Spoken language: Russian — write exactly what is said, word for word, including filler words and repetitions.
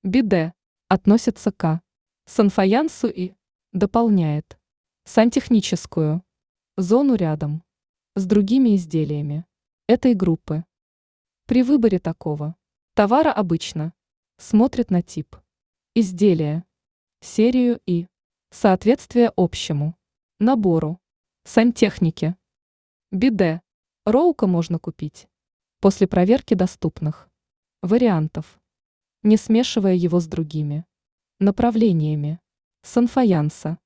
Биде относится к санфаянсу и дополняет сантехническую зону рядом с другими изделиями этой группы. При выборе такого товара обычно смотрят на тип изделия, серию и соответствие общему набору сантехники. Биде Роука можно купить после проверки доступных вариантов, не смешивая его с другими направлениями санфаянса.